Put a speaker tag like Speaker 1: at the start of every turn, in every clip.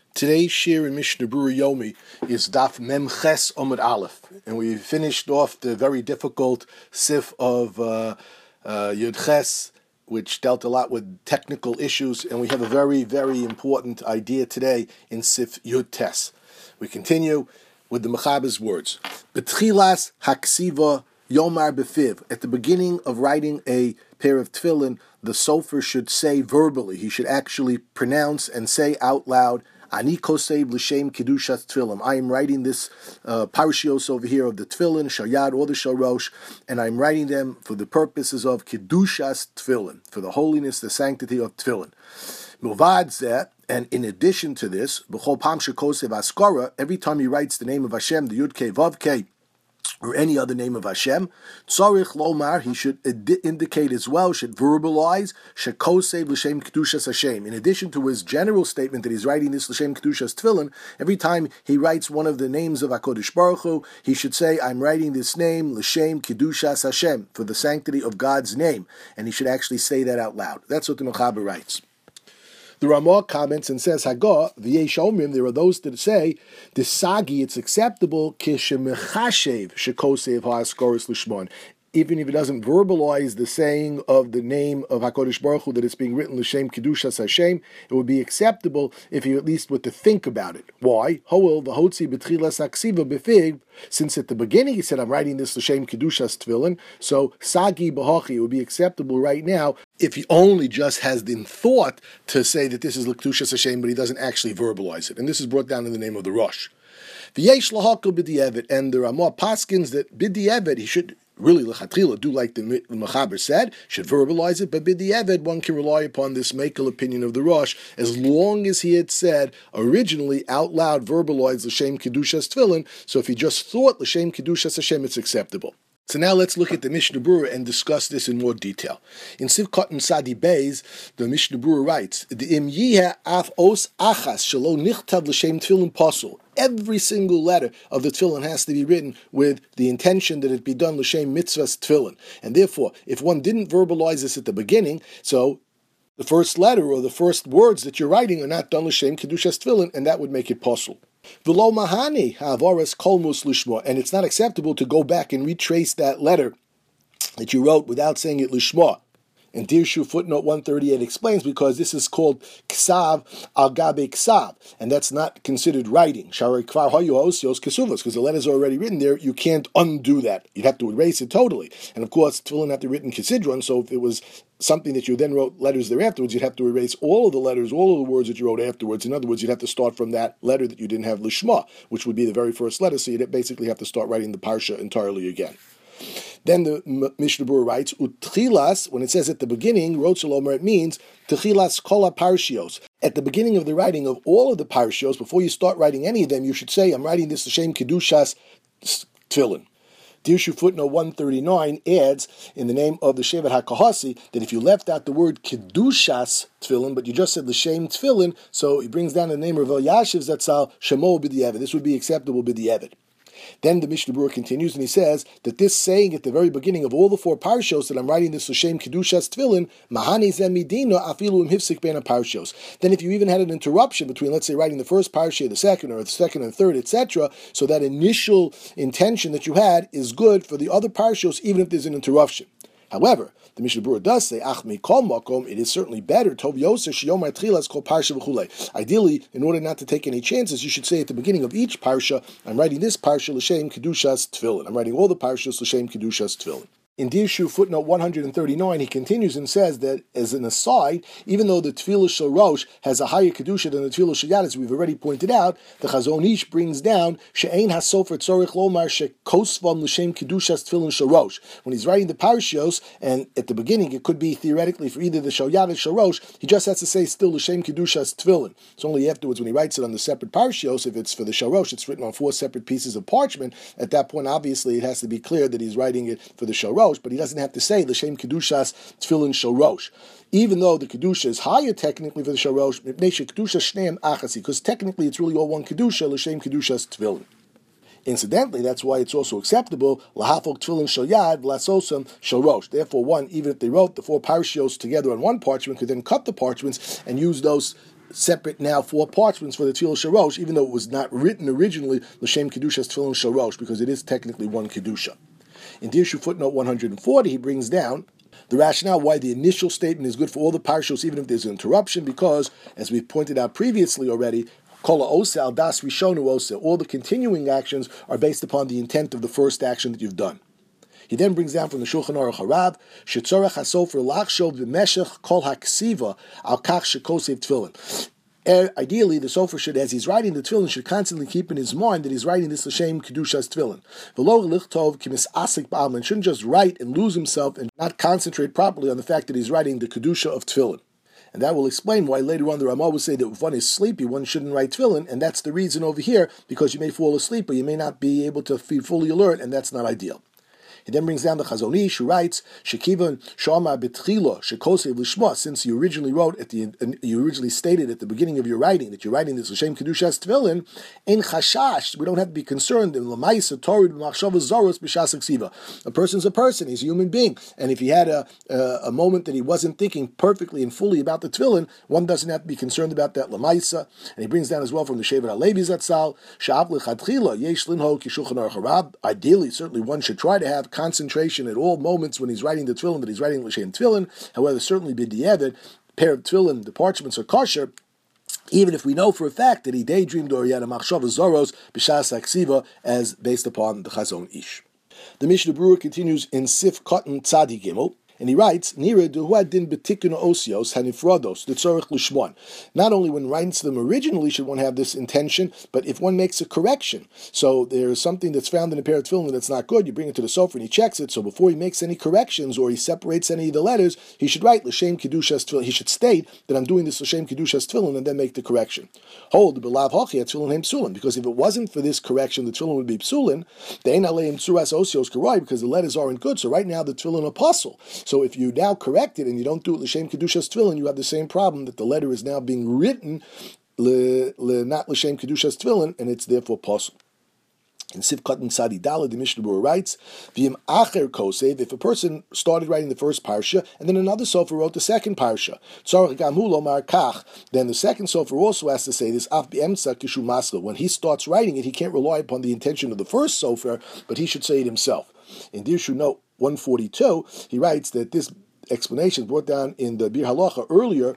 Speaker 1: Today's shir in Mishnah Berurah Yomi is Daf Mem Ches Omid Aleph, and we finished off the very difficult Sif of Yud Ches, which dealt a lot with technical issues, and we have a very, very important idea today in Sif Yud Tes. We continue with the Mechaber's words. Betchilas Haksiva Yomar Befiv. At the beginning of writing a pair of tefillin, the sofer should say verbally. He should actually pronounce and say out loud, Ani kosev l'shem kedushas tefillin. I am writing this parshios over here of the tefillin, shayad or the sharosh, and I am writing them for the purposes of kedushas tefillin, for the holiness, the sanctity of tefillin. Milvad zeh, and in addition to this, b'chol pam shekosev askara, every time he writes the name of Hashem, the Yud Kei Vav Kei, or any other name of Hashem, tzarich lomar, he should indicate as well, should verbalize, shekosev l'shem kedushas Hashem. In addition to his general statement that he's writing this l'shem kedushas tefillin, every time he writes one of the names of HaKadosh Baruch Hu, he should say, I'm writing this name l'shem kedushas Hashem, for the sanctity of God's name, and he should actually say that out loud. That's what the Mechaber writes. The Ramah comments and says, Hagah, v'yesh omrim, there are those that say, the sagi, it's acceptable, kishemechashev shekosev ha'askoris l'shmon. Even if it doesn't verbalize the saying of the name of HaKadosh Baruch Hu that it's being written l'shem kedushas Hashem, it would be acceptable if you at least were to think about it. Why? Hoel v'hotzi b'tchilas haksiva b'fig, since at the beginning he said, I'm writing this l'shem kedushas tefillin, so sagi b'hachi, it would be acceptable right now if he only just has the thought to say that this is l'kedushas Hashem, but he doesn't actually verbalize it. And this is brought down in the name of the Rosh. V'yesh lahakol b'di'evet, and there are more paskins that b'di'evet, he should really lechatchila do like the Mechaber said, should verbalize it, but b'di'evet, one can rely upon this makel opinion of the Rosh, as long as he had said originally out loud, verbalized l'shem kedushas tefillin, so if he just thought l'shem kedushas Hashem, it's acceptable. So now let's look at the Mishnah Berurah and discuss this in more detail. In Sivkot and Sadi Beis, the Mishnah Berurah writes, "Im yiheh af os achas shelo nichtav l'shem tefillin pasul." Every single letter of the tefillin has to be written with the intention that it be done l'shem mitzvahs tefillin. And therefore, if one didn't verbalize this at the beginning, so the first letter or the first words that you're writing are not done l'shem kedushas tefillin, and that would make it pasul. V'lo mahani ha'avaras kolmus lishma, and it's not acceptable to go back and retrace that letter that you wrote without saying it lishma. And Dirshu footnote 138 explains, because this is called ksav al gabe ksav, and that's not considered writing. Shari kvar hayu osios kesuvas, because the letters are already written there, you can't undo that. You'd have to erase it totally. And of course, tefillin have to be written kisidron, so if it was something that you then wrote letters there afterwards, you'd have to erase all of the letters, all of the words that you wrote afterwards. In other words, you'd have to start from that letter that you didn't have lishma, which would be the very first letter, so you'd basically have to start writing the parsha entirely again. Then the Mishnah Berurah writes, Utchilas, when it says at the beginning, Rotzalomer, it means Techilas Kola Parshios. At the beginning of the writing of all of the Parshios, before you start writing any of them, you should say, I'm writing this l'shem kedushas tefillin. Dirshu footnote 139 adds, in the name of the Shevet HaKahasi, that if you left out the word kedushas tefillin, but you just said l'shem tefillin, so he brings down the name of Elyashiv Zatzal, Shemo b'di'evet. This would be acceptable b'di'evet. Then the Mishnah Berurah continues and he says that this saying at the very beginning of all the four parshos that I'm writing this l'shem kedushas tefillin, mahani zemidina afilu im hifsik ben parshos. Then if you even had an interruption between, let's say, writing the first parsha, the second, or the second and third, etc., so that initial intention that you had is good for the other parshos, even if there's an interruption. However, the Mishnah Berurah does say, Ach mikol makom, it is certainly better, Tov Yosef sheyomar tchilas kol parsha v'chulei. Ideally, in order not to take any chances, you should say at the beginning of each parsha, I'm writing this parsha l'shem kedushas tefillin. I'm writing all the parshas l'shem kedushas tefillin. In Dirshu footnote 139, he continues and says that, as an aside, even though the Tefillah Shel Rosh has a higher Kedusha than the Tefillah Shel Yad, as we've already pointed out, the Chazon Ish brings down, She'ein HaSofer Tzorich Lomar She'kosvam L'Shem Kedushas Tefillin Shel Rosh. When he's writing the Parshios, and at the beginning it could be theoretically for either the Shel Yad or Shel Rosh, he just has to say still L'Shem Kedushas Tefillin. It's only afterwards when he writes it on the separate Parshios, if it's for the Shel Rosh, it's written on 4 separate pieces of parchment. At that point, obviously, it has to be clear that he's writing it for the Shel Rosh, but he doesn't have to say l'shem kedushas tefillin shel rosh, even though the kedusha is higher technically for the shel rosh, because technically it's really all one kedusha, l'shem kedushas tefillin. Incidentally, that's why it's also acceptable lahafok tefillin shel yad v'lasosam shel rosh. Therefore, one, even if they wrote the 4 parshios together on one parchment, could then cut the parchments and use those separate now 4 parchments for the Tefillah Sharosh, even though it was not written originally L'Shem Kedushas Tefillin Sharosh, because it is technically one Kedusha. In Dirshu footnote 140, he brings down the rationale why the initial statement is good for all the parshos, even if there's an interruption, because, as we've pointed out previously already, Kol Ose al Das Rishonu Ose, all the continuing actions are based upon the intent of the first action that you've done. He then brings down from the Shulchan Aruch Harav, Shetzorach HaSofer Lachshov B'meshech Kol HaKsiva Al Kach Shekosev Tefillin. Ideally, the sofer should, as he's writing the tefillin, should constantly keep in his mind that he's writing this L'Shem Kedushas Tefillin. V'lo lichtov kimis asik ba'alman, shouldn't just write and lose himself and not concentrate properly on the fact that he's writing the Kedusha of Tefillin. And that will explain why later on the Ramah will say that if one is sleepy, one shouldn't write tefillin, and that's the reason over here, because you may fall asleep, or you may not be able to be fully alert, and that's not ideal. He then brings down the Chazon Ish, who writes, "Shekivan Shama Betchilo Shekosev Lishma." Since you originally stated at the beginning of your writing that you're writing this L'Shem Kedushas Tefillin, in Chashash, we don't have to be concerned. In L'Maisa Torid B'Machshava Zoros B'Shas Ksiva. A person's a person; he's a human being, and if he had a moment that he wasn't thinking perfectly and fully about the Tefillin, one doesn't have to be concerned about that L'Maisa. And he brings down as well from the Shevet HaLevi Zatzal, Sha'av L'Chadchila Yesh Linho Kishulchan Aruch Harav. Ideally, certainly one should try to have concentration at all moments when he's writing the tefillin, that he's writing L'Shem Tefillin. However, certainly b'diavad, pair of tefillin, the parchments are kosher, even if we know for a fact that he daydreamed or he had a machshava zoros b'shas haksiva, as based upon the Chazon Ish. The Mishnah Berurah continues in Sif Cotton Tzadi Gimel, and he writes, Nira duhu din betikun osios hanifrados l'tzorich l'shmon. Not only when writes them originally should one have this intention, but if one makes a correction. So there is something that's found in a pair of tefillin that's not good, you bring it to the sofer and he checks it, so before he makes any corrections or he separates any of the letters, he should write L'Shem Kedushas Tefillin. He should state that I'm doing this L'Shem Kedushas Tefillin and then make the correction. Hold, b'lav hochi tefillin hem psulin, because if it wasn't for this correction, the tefillin would be psulin, the ein aleim tzuras osios karoi, because the letters aren't good, so right now the tefillin are puzzle. So if you now correct it and you don't do it L'Shem Kedushas Tefillin, you have the same problem that the letter is now being written not L'Shem Kedushas Tefillin, and it's therefore possible. In Sivkat and Sadi Dala, the Mishnah Berurah writes, V'im acher kosev, if a person started writing the first parsha, and then another sofer wrote the second parsha, tzarech gamhu lomar kach, then the second sofer also has to say this, af b'emtza kishu masla. When he starts writing it, he can't rely upon the intention of the first sofer, but he should say it himself. In Dirshu note 142, he writes that this explanation brought down in the Bir Halacha earlier,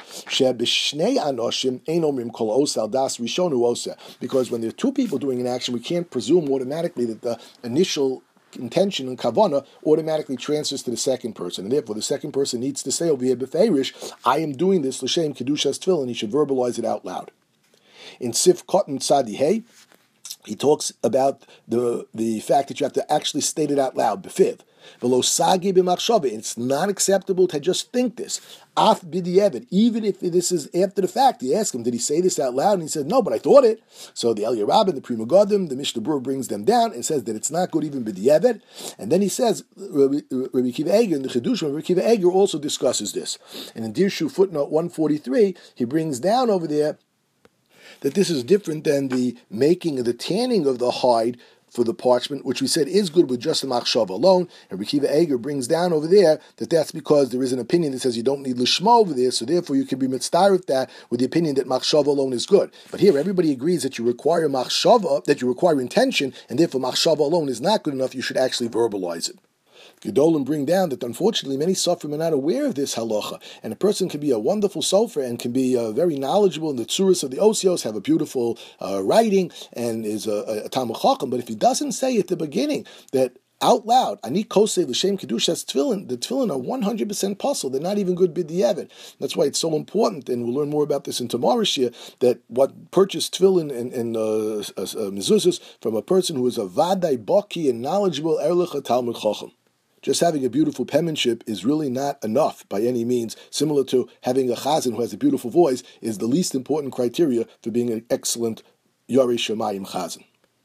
Speaker 1: because when there are two people doing an action, we can't presume automatically that the initial intention and kavana automatically transfers to the second person, and therefore the second person needs to say over here b'feirish, I am doing this L'Shem Kedushas Tefillin, and he should verbalize it out loud. In Sif Cotton Tzadi Hey, he talks about the fact that you have to actually state it out loud, b'fiv. It's not acceptable to just think this. Af b'diavad, even if this is after the fact. You ask him, did he say this out loud? And he said, no, but I thought it. So the Eliyah Rabbin, the Prima Godim, the Mishnah Berurah brings them down and says that it's not good even b'diavad. And then he says, Rabbi Akiva Eiger in the Chidush, Rabbi Akiva Eiger also discusses this. And in Dirshu footnote 143, he brings down over there that this is different than the making of the tanning of the hide for the parchment, which we said is good with just the machshava alone. And Rabbi Akiva Eiger brings down over there that that's because there is an opinion that says you don't need lishma over there, so therefore you can be mitzvah with that, with the opinion that machshava alone is good. But here everybody agrees that you require machshava, that you require intention, and therefore machshava alone is not good enough, you should actually verbalize it. Gedolim bring down that unfortunately many sofrim are not aware of this halacha, and a person can be a wonderful sofer and can be very knowledgeable in the tzuras of the osios, have a beautiful writing, and is a Talmud Chacham, but if he doesn't say at the beginning that out loud, Ani kosei l'shem kedushas tefillin, the tefillin are 100% puzzle. They're not even good b'diavad. That's why it's so important, and we'll learn more about this in tomorrow's year, that what purchased tefillin and mezuzos from a person who is a vadai baki and knowledgeable erlich Talmud Chacham. Just having a beautiful penmanship is really not enough by any means. Similar to having a chazan who has a beautiful voice is the least important criteria for being an excellent Yorei Shemayim chazan.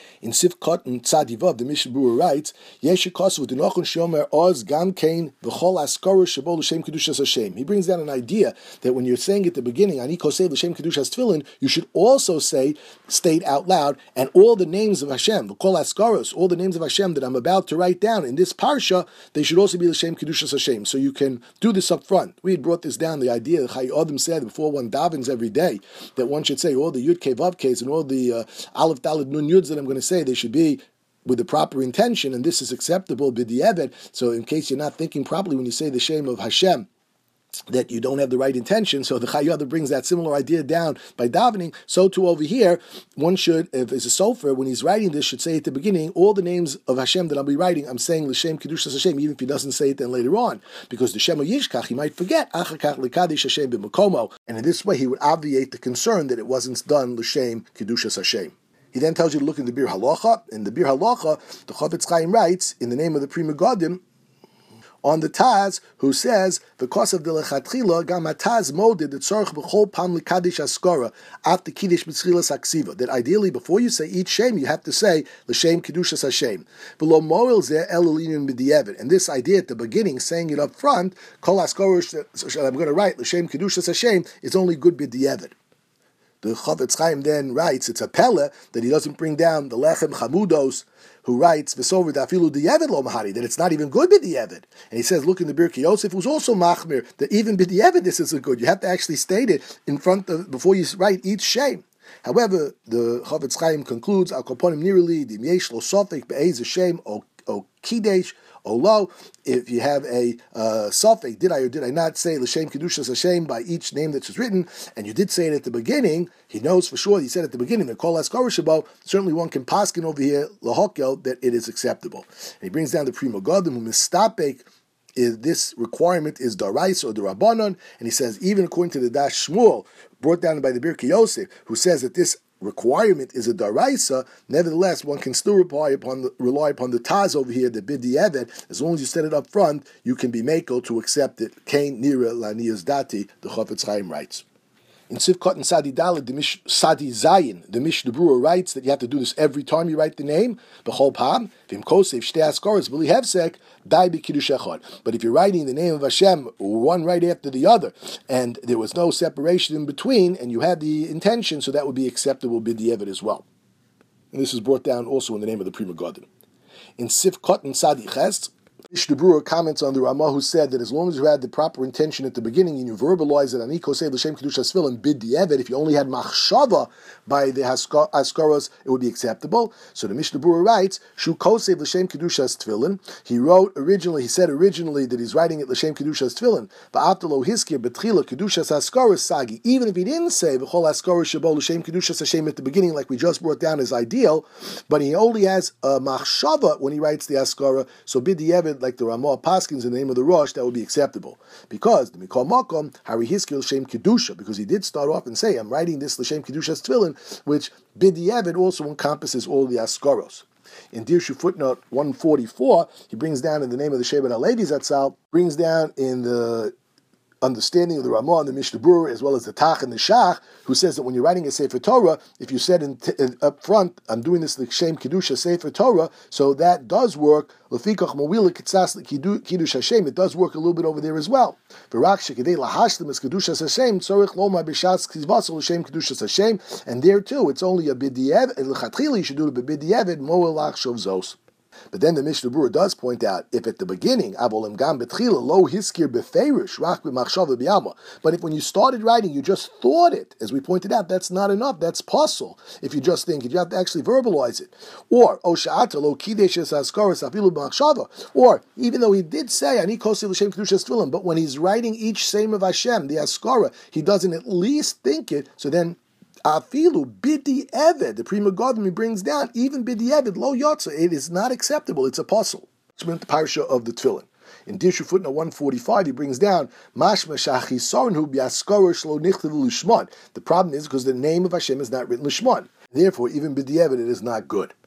Speaker 1: In Sifkot and Tzadivav, the Mishnah Berurah writes, Yesh Kosu Dinachon Shomer Oz Gam Kain V'chol Askara Shabo L'Shem Kedushas Hashem. He brings down an idea that when you're saying at the beginning, Ani Kosei L'Shem Kedushas Tefillin, you should also state out loud, and all the names of Hashem, V'chol Askaros, all the names of Hashem that I'm about to write down in this parsha, they should also be L'Shem Kedushas Hashem. So you can do this up front. We had brought this down, the idea that Chai Adam said before one davens every day, that one should say all the Yud Kei Vav Keis and all the Aleph Daled Nun Yuds that I'm going to say, they should be with the proper intention, and this is acceptable b'di'evet. So in case you're not thinking properly when you say the shame of Hashem, that you don't have the right intention, so the Chayyada brings that similar idea down by davening. So too over here, one should, if it's a sofer, when he's writing this, should say at the beginning, all the names of Hashem that I'll be writing, I'm saying L'Shem Kedushas Hashem, even if he doesn't say it then later on, because the Shema Yishkach, he might forget, Achakach L'Kadish Hashem b'Makomo, and in this way he would obviate the concern that it wasn't done L'Shem Kedushas Hashem. He then tells you to look in the Bir Halacha. In the Bir Halacha, the Chofetz Chaim writes, in the name of the Pri Megadim, on the Taz, who says, "Because of the lechatchila, gam Taz moded the tzorch b'chol pam lekadish askara after kiddush b'tzchilas aksiva." That ideally, before you say each shame, you have to say l'shem kedushas Hashem. Below moel zeh el elinin b'di'evet. And this idea at the beginning, saying it up front, kol askara I'm going to write l'shem kedushas Hashem, is only good b'di'evet. The Chofetz Chaim then writes, it's a pella that he doesn't bring down the Lechem Chamudos, who writes, V'sover dafilu di'evet lo mahari, that it's not even good b'di'evet. And he says, look in the Birkei Yosef, who's also machmir, that even b'di'evet this isn't good. You have to actually state it in front of, before you write each shame. However, the Chofetz Chaim concludes, Al koponim nirali, dim yesh lo sofek be'ez shem o kidesh, Olo, if you have a suffix, did I or did I not say L'Shem Kedushas Hashem by each name that was written, and you did say it at the beginning, he knows for sure, he said at the beginning, the Kol Askara Shabo, certainly one can paskin over here, Lahokel, that it is acceptable. And he brings down the Pri Megadim, who mistapek, this requirement is Darais or the Rabbanon, and he says, even according to the Dash Shmuel, brought down by the Birkei Yosef, who says that this requirement is a daraisa, nevertheless, one can still rely upon the Taz over here, the b'di'evet. As long as you set it up front, you can be mako to accept it. Kain nira laniyas dati, the Chofetz Chaim writes. In Sivkot and Sadi Daled, Sadi Zayin, the Mishnah Berurah writes that you have to do this every time you write the name. B'chol pam, v'im kosev shtei askaros b'li hevsek, dai b'kiddush echad. But if you're writing the name of Hashem, one right after the other, and there was no separation in between, and you had the intention, so that would be acceptable b'di'evet as well. And this is brought down also in the name of the Pri Megadim. In Sivkot and Sadi Ches, Mishnah Berurah comments on the Ramah, who said that as long as you had the proper intention at the beginning and you verbalize it, Ani Kosei L'Shem Kedushas Tefillin b'di'evet, if you only had machshava by the Askaros, it would be acceptable. So the Mishnah Berurah writes, Shu Kosei L'Shem Kedushas Tefillin. He said originally that he's writing it L'Shem Kedushas Tefillin, V'atalo Hiskir B'tchila Kedushas Askaros Sagi. Even if he didn't say V'chol Askaros Shabo L'Shem Kedushas Hashem at the beginning, like we just brought down as ideal, but he only has a machshava when he writes the Askara, so b'di'evet, like the Ramah Paskins in the name of the Rosh, that would be acceptable. Because the Mikol Makom, Hari Hiskil L'Shem Kedusha, because he did start off and say, I'm writing this L'Shem Kedusha's Tefillin, which b'di'evet also encompasses all the Askaros. In Dirshu footnote 144, he brings down in the name of the Shevet HaLevi Zatzal, brings down in the understanding of the Ramah and the Mishnah Berurah, as well as the Tach and the Shach, who says that when you're writing a Sefer Torah, if you said up front, I'm doing this L'Shem Kedusha Sefer Torah, so that does work. Lefikach Mawila Kitzas Kiddush Hashem, it does work a little bit over there as well. V'rak shekidei lahashlim es Kedushas Hashem, tzorich lomar b'shas kizvasol L'Shem Kedushas Hashem, and there too, it's only a b'di'evet, and l'chatchila you should do it b'di'evet, moel lachshov zos. But then the Mishnah Berurah does point out, if at the beginning, Avolim Gam Betchila Lo Hiskir Beferish Rach B'Machshava B'Yama, but if when you started writing you just thought it, as we pointed out, that's not enough. That's puzzle. If you just think it, you have to actually verbalize it. Or Osha'ata Lo Kidesh Askaras Afilu B'Machshava. Or even though he did say Ani Kosi L'Shem Kedushas Tefillin, but when he's writing each name of Hashem, the Askara, he doesn't at least think it. So then Afilu b'di'evet, the Pri Megadim he brings down, even b'di'evet lo yotza, it is not acceptable. It's a puzzle. It's the parsha of the Tefillin. In Dirshu footnote 145, he brings down mashma shachisaron b'askara shlo nichtav l'shmon. The problem is because the name of Hashem is not written l'shmon. Therefore, even b'di'evet it is not good.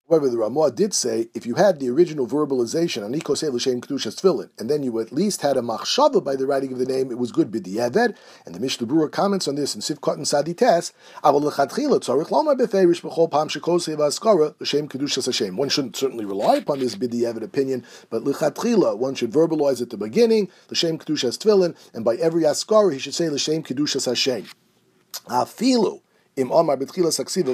Speaker 1: However, the Ramah did say if you had the original verbalization, Ani koseh l'shem kedushas tefillin, and then you at least had a machshava by the writing of the name, it was good b'diavad. And the Mishnah Berurah comments on this in Sivkot and Sadites. Aval lechatchila tzarich lomar beferish b'chol pam shekoseh v'askara l'shem kedushas Hashem. One shouldn't certainly rely upon this b'diavad opinion, but lechatchila one should verbalize at the beginning l'shem kedushas tefillin, and by every askara he should say l'shem kedushas Hashem. Afilu. And this is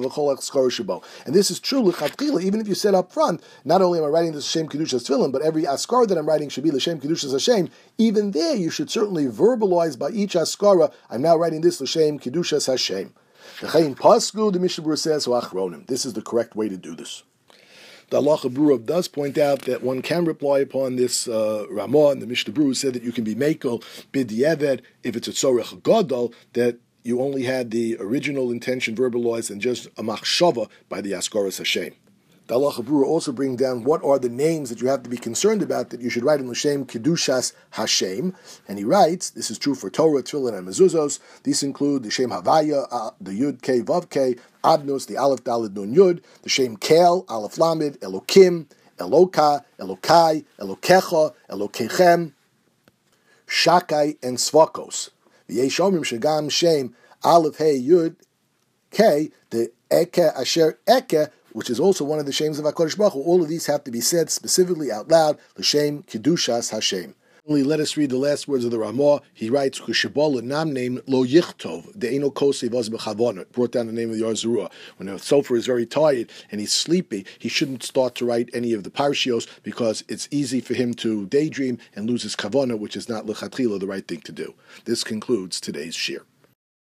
Speaker 1: true l'chatchila, even if you said up front, not only am I writing this Hashem Kedushas Tefillin, but every askara that I'm writing should be l'shem Kedushas Hashem. Even there, you should certainly verbalize by each askara, I'm now writing this l'shem Kedushas Hashem. The Mishnah Berurah says, this is the correct way to do this. The Halacha Berurah does point out that one can reply upon this Ramah, and the Mishnah Berurah said that you can be mekel b'diavad if it's a tzorech gadol, that you only had the original intention verbalized and just a machshava by the Askaras Hashem. The Halacha Berurah also bring down what are the names that you have to be concerned about that you should write in L'Shem Kedushas Hashem. And he writes, this is true for Torah, Tefillin, and Mezuzos. These include the Shem Havaya, the Yud K Vav K, Adnos, the Aleph Daled Nun Yud, the Shem Kel, Aleph Lamed, Elokim, Eloka, Elokai, Elokecha, Elokechem, Shakai, and Svakos. V'yesh omrim shegam shem aleph hey yud k the eke asher eke, which is also one of the shames of HaKadosh Baruch Hu. All of these have to be said specifically out loud. L'shem kedushas Hashem. Let us read the last words of the Ramah. He writes, "Kushabol nam name lo yichtov de'eno kosev az bechavona." Brought down the name of the Or Zarua. When a sofer is very tired and he's sleepy, he shouldn't start to write any of the parshios because it's easy for him to daydream and lose his kavona, which is not lechatchila the right thing to do. This concludes today's shir.